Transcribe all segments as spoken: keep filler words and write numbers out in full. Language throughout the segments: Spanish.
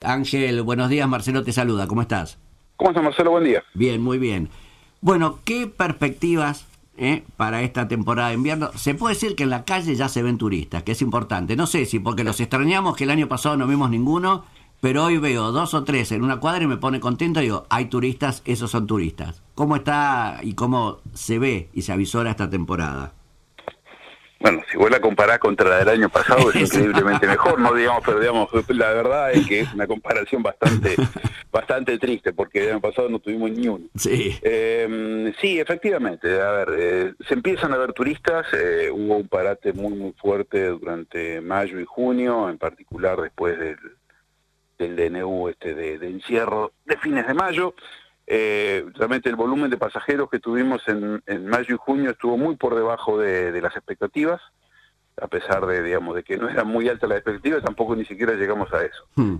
Ángel, buenos días, Marcelo te saluda, ¿cómo estás? ¿Cómo estás, Marcelo? Buen día. Bien, muy bien. Bueno, ¿qué perspectivas eh, para esta temporada de invierno? Se puede decir que en la calle ya se ven turistas, que es importante. No sé si porque los extrañamos, que el año pasado no vimos ninguno, pero hoy veo dos o tres en una cuadra y me pone contento y digo, hay turistas, esos son turistas. ¿Cómo está y cómo se ve y se avisora esta temporada? Bueno, si vos la comparás contra la del año pasado es increíblemente mejor, no digamos, pero digamos, la verdad es que es una comparación bastante bastante triste, porque el año pasado no tuvimos ni uno. Sí. Eh, sí, efectivamente, a ver, eh, se empiezan a ver turistas, eh, hubo un parate muy muy fuerte durante mayo y junio, en particular después del, del D N U este de, de encierro de fines de mayo. Eh, realmente el volumen de pasajeros que tuvimos en, en mayo y junio estuvo muy por debajo de, de las expectativas, a pesar de, digamos, de que no era muy alta la expectativa, tampoco ni siquiera llegamos a eso. Hmm.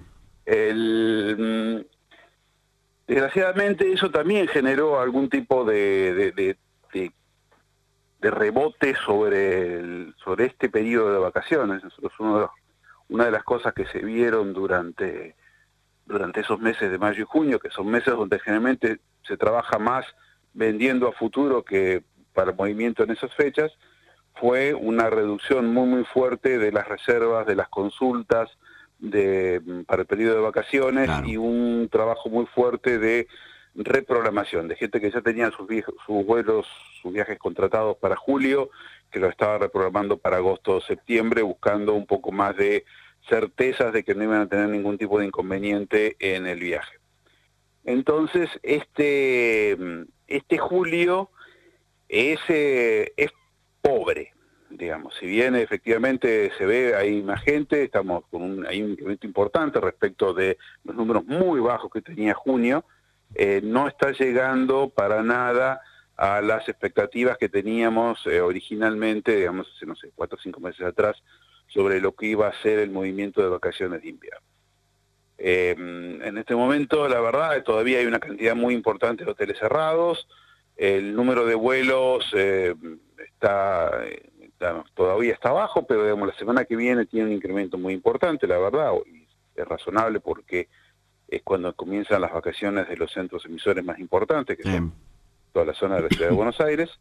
El, desgraciadamente eso también generó algún tipo de, de, de, de, de rebote sobre, el, sobre este periodo de vacaciones. Nosotros uno de los, una de las cosas que se vieron durante... durante esos meses de mayo y junio, que son meses donde generalmente se trabaja más vendiendo a futuro que para movimiento en esas fechas, fue una reducción muy muy fuerte de las reservas, de las consultas de para el periodo de vacaciones, claro, y un trabajo muy fuerte de reprogramación, de gente que ya tenía sus, viejos, sus vuelos, sus viajes contratados para julio, que lo estaba reprogramando para agosto o septiembre, buscando un poco más de certezas de que no iban a tener ningún tipo de inconveniente en el viaje. Entonces, este, este julio es, eh, es pobre, digamos. Si bien efectivamente se ve, hay más gente, estamos con un, hay un incremento importante respecto de los números muy bajos que tenía junio, eh, no está llegando para nada a las expectativas que teníamos eh, originalmente, digamos, hace, no sé, cuatro o cinco meses atrás, sobre lo que iba a ser el movimiento de vacaciones de invierno. Eh, en este momento, la verdad, todavía hay una cantidad muy importante de hoteles cerrados, el número de vuelos eh, está, está, todavía está bajo, pero digamos, la semana que viene tiene un incremento muy importante, la verdad, y es razonable porque es cuando comienzan las vacaciones de los centros emisores más importantes, que son toda la zona de la ciudad de Buenos Aires.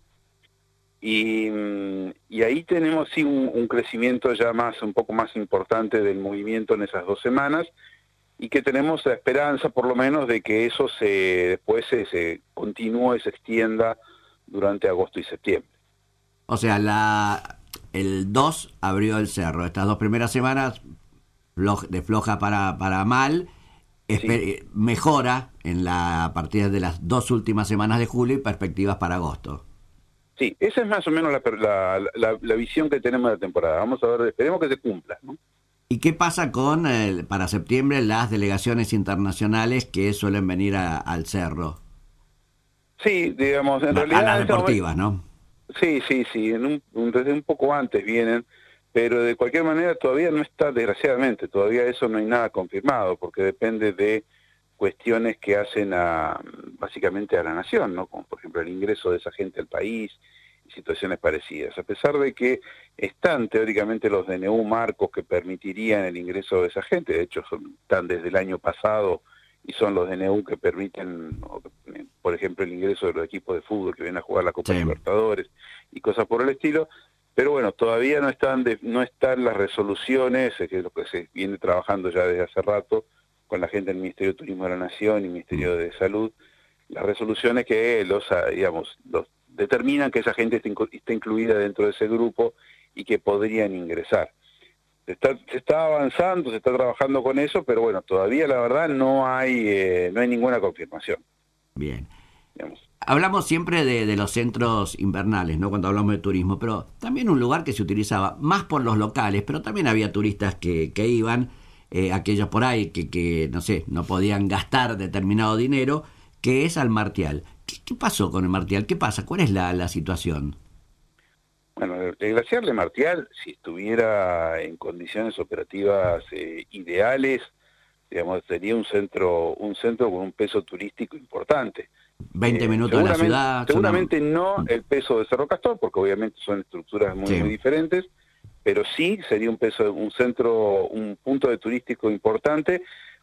Y, y ahí tenemos sí un, un crecimiento ya más un poco más importante del movimiento en esas dos semanas y que tenemos la esperanza por lo menos de que eso se después se, se continúe y se extienda durante agosto y septiembre. O sea, la el dos abrió el cerro, estas dos primeras semanas de floja para, para mal, sí, mejora en la, a partir de las dos últimas semanas de julio y perspectivas para agosto. Sí, esa es más o menos la, la, la, la visión que tenemos de la temporada. Vamos a ver, esperemos que se cumpla, ¿no? ¿Y qué pasa con, eh, para septiembre, las delegaciones internacionales que suelen venir a, al cerro? Sí, digamos, en la, realidad... A las deportivas, ¿no? Sí, sí, sí, en un, un, desde un poco antes vienen, pero de cualquier manera todavía no está, desgraciadamente, todavía eso no hay nada confirmado, porque depende de cuestiones que hacen a básicamente a la nación, ¿no? Como por ejemplo el ingreso de esa gente al país y situaciones parecidas. A pesar de que están teóricamente los D N U marcos que permitirían el ingreso de esa gente, de hecho son, están desde el año pasado y son los D N U que permiten, por ejemplo, el ingreso de los equipos de fútbol que vienen a jugar la Copa sí. Libertadores y cosas por el estilo, pero bueno, todavía no están de, no están las resoluciones, que es lo que se viene trabajando ya desde hace rato, con la gente del Ministerio de Turismo de la Nación y Ministerio de Salud, las resoluciones que los, digamos, los determinan que esa gente esté, esté incluida dentro de ese grupo y que podrían ingresar. Se está, se está avanzando, se está trabajando con eso, pero bueno, todavía la verdad no hay, eh, no hay ninguna confirmación. Bien. Digamos. Hablamos siempre de, de los centros invernales, ¿no? Cuando hablamos de turismo, pero también un lugar que se utilizaba más por los locales, pero también había turistas que, que iban, Eh, aquellos por ahí que, que, no sé, no podían gastar determinado dinero, que es al Martial. ¿Qué, qué pasó con el Martial? ¿Qué pasa? ¿Cuál es la, la situación? Bueno, el glaciar de Martial, si estuviera en condiciones operativas eh, ideales, digamos, sería un centro un centro con un peso turístico importante. veinte eh, minutos de la ciudad. Seguramente no el peso de Cerro Castor, porque obviamente son estructuras muy, sí. muy diferentes, pero sí sería un peso, un centro, un punto de turístico importante,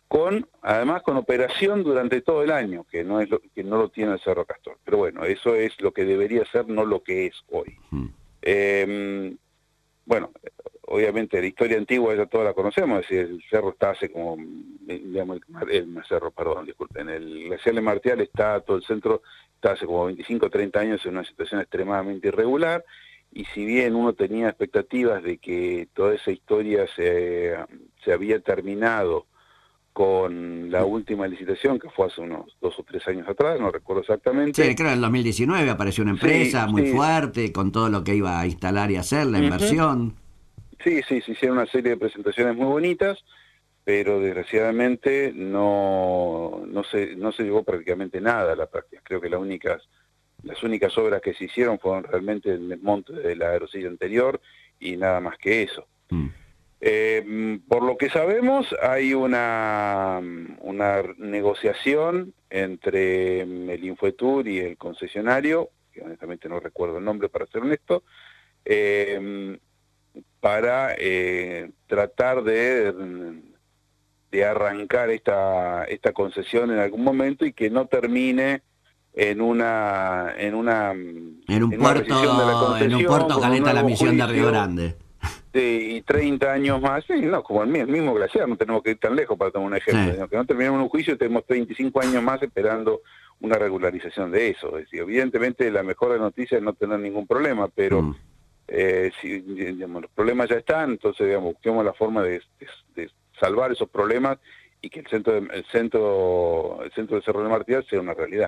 con además con operación durante todo el año, que no es lo, que no lo tiene el Cerro Castor. Pero bueno, eso es lo que debería ser, no lo que es hoy. Mm. Eh, bueno, obviamente la historia antigua ya toda la conocemos, es decir, el cerro está hace como, digamos, el, el cerro, perdón, disculpen, el glaciar de Martial está, todo el centro está hace como veinticinco o treinta años en una situación extremadamente irregular, y si bien uno tenía expectativas de que toda esa historia se, se había terminado con la última licitación, que fue hace unos dos o tres años atrás, no recuerdo exactamente. Sí, creo que en el dos mil diecinueve apareció una empresa sí, muy sí. fuerte, con todo lo que iba a instalar y hacer, la uh-huh. inversión. Sí, sí, se hicieron una serie de presentaciones muy bonitas, pero desgraciadamente no, no, se, no se llegó prácticamente nada a la práctica. Creo que las únicas, las únicas obras que se hicieron fueron realmente el desmonte de la aerosilla anterior y nada más que eso. Mm. Eh, por lo que sabemos, hay una, una negociación entre el Infotur y el concesionario, que honestamente no recuerdo el nombre para ser honesto, eh, para eh, tratar de, de arrancar esta, esta concesión en algún momento y que no termine en una en una en un en puerto de la en un puerto Caleta la Misión de Río Grande. Sí, y treinta años más, sí, no, como el mismo, el mismo glaciar, no tenemos que ir tan lejos para tomar un ejemplo, sí. sino que no terminamos un juicio y tenemos veinticinco años más esperando una regularización de eso. Es decir, evidentemente la mejor noticia es no tener ningún problema, pero mm. eh, si digamos, los problemas ya están, entonces digamos, busquemos la forma de, de, de salvar esos problemas y que el centro de, el centro el centro de Cerro de Martial sea una realidad.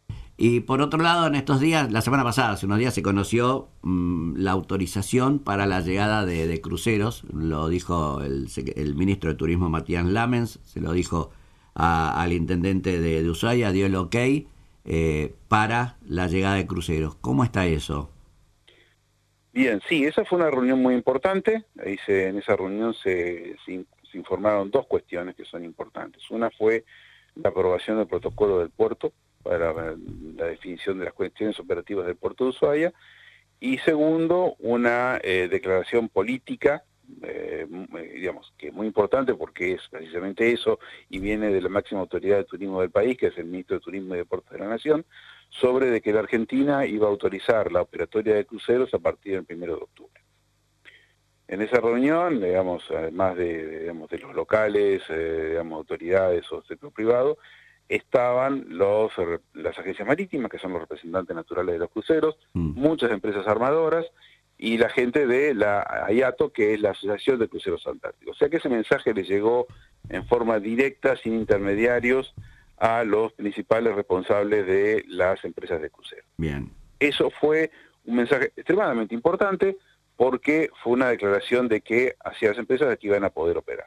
Y por otro lado, en estos días, la semana pasada, hace unos días, se conoció mmm, la autorización para la llegada de, de cruceros. Lo dijo el, el ministro de Turismo, Matías Lamens, se lo dijo a, al intendente de, de Ushuaia, dio el ok eh, para la llegada de cruceros. ¿Cómo está eso? Bien, sí, esa fue una reunión muy importante. Ahí se, en esa reunión se, se, se informaron dos cuestiones que son importantes. Una fue la aprobación del protocolo del puerto, para la definición de las cuestiones operativas del puerto de Ushuaia, y segundo, una eh, declaración política, eh, digamos, que es muy importante porque es precisamente eso, y viene de la máxima autoridad de turismo del país, que es el ministro de Turismo y Deportes de la Nación, sobre de que la Argentina iba a autorizar la operatoria de cruceros a partir del primero de octubre. En esa reunión, digamos, además de, de, digamos, de los locales, eh, digamos, autoridades o sector privado, estaban los, las agencias marítimas, que son los representantes naturales de los cruceros, mm. muchas empresas armadoras, y la gente de la AIATO, que es la Asociación de Cruceros Antárticos. O sea que ese mensaje les llegó en forma directa, sin intermediarios, a los principales responsables de las empresas de cruceros. Bien. Eso fue un mensaje extremadamente importante, porque fue una declaración de que hacia las empresas de que iban a poder operar.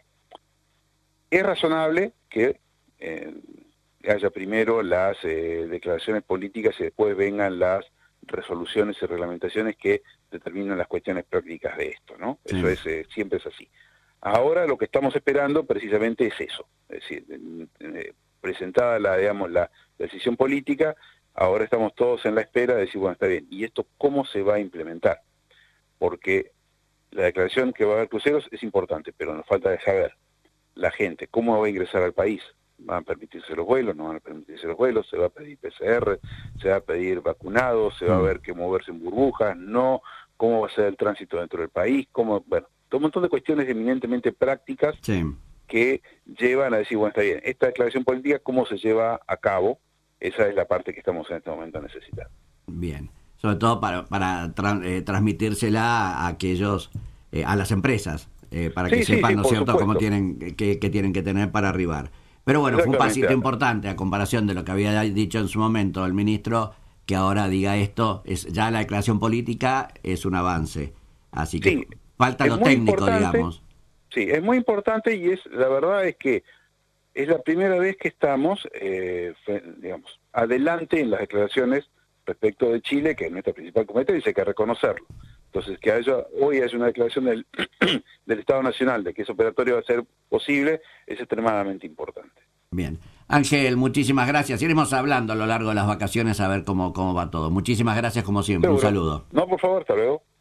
Es razonable que Eh, haya primero las eh, declaraciones políticas y después vengan las resoluciones y reglamentaciones que determinan las cuestiones prácticas de esto, ¿no? Sí. Eso es, eh, siempre es así. Ahora lo que estamos esperando precisamente es eso, es decir, eh, presentada la, digamos, la decisión política, ahora estamos todos en la espera de decir, bueno, está bien, ¿y esto cómo se va a implementar? Porque la declaración que va a haber cruceros es importante, pero nos falta de saber la gente cómo va a ingresar al país. ¿Van a permitirse los vuelos? ¿No van a permitirse los vuelos? ¿Se va a pedir P C R? ¿Se va a pedir vacunados? ¿Se va a haber que moverse en burbujas? ¿No? ¿Cómo va a ser el tránsito dentro del país? ¿Cómo? Bueno, todo un montón de cuestiones eminentemente prácticas sí. que llevan a decir, bueno, está bien, esta declaración política, ¿cómo se lleva a cabo? Esa es la parte que estamos en este momento necesitando. Bien, sobre todo para, para tra eh, transmitírsela a aquellos, eh, a las empresas, eh, para que sí, sepan, sí, sí, ¿no es cierto?, supuesto. cómo tienen que, que tienen que tener para arribar. Pero bueno, fue un pasito importante a comparación de lo que había dicho en su momento el ministro, que ahora diga esto, es ya la declaración política es un avance. Así que sí, falta lo técnico, digamos. Sí, es muy importante y es la verdad es que es la primera vez que estamos, eh, digamos, adelante en las declaraciones respecto de Chile, que es nuestra principal competencia, hay que reconocerlo. Entonces, que haya hoy haya una declaración del, del Estado Nacional de que ese operatorio va a ser posible es extremadamente importante. Bien. Ángel, muchísimas gracias. Iremos hablando a lo largo de las vacaciones a ver cómo, cómo va todo. Muchísimas gracias como siempre. ¿Seguro? Un saludo. No, por favor, hasta luego.